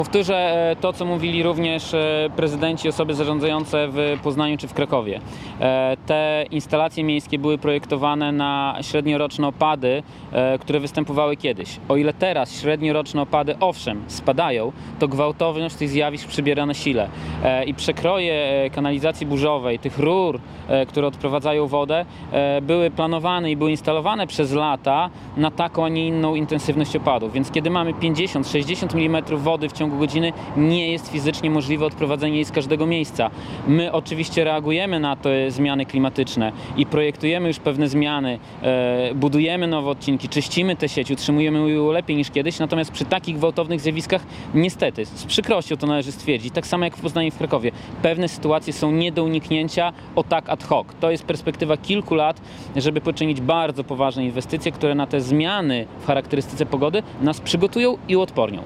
Powtórzę to, co mówili również prezydenci, osoby zarządzające w Poznaniu czy w Krakowie. Te instalacje miejskie były projektowane na średnioroczne opady, które występowały kiedyś. O ile teraz średnioroczne opady, owszem, spadają, to gwałtowność tych zjawisk przybiera na sile. I przekroje kanalizacji burzowej, tych rur, które odprowadzają wodę, były planowane i były instalowane przez lata na taką, a nie inną intensywność opadów. Więc kiedy mamy 50-60 mm wody w ciągu godziny, nie jest fizycznie możliwe odprowadzenie jej z każdego miejsca. My oczywiście reagujemy na te zmiany klimatyczne i projektujemy już pewne zmiany, budujemy nowe odcinki, czyścimy te sieci, utrzymujemy ją lepiej niż kiedyś, natomiast przy takich gwałtownych zjawiskach niestety, z przykrością to należy stwierdzić, tak samo jak w Poznaniu i w Krakowie, pewne sytuacje są nie do uniknięcia o tak ad hoc. To jest perspektywa kilku lat, żeby poczynić bardzo poważne inwestycje, które na te zmiany w charakterystyce pogody nas przygotują i uodpornią.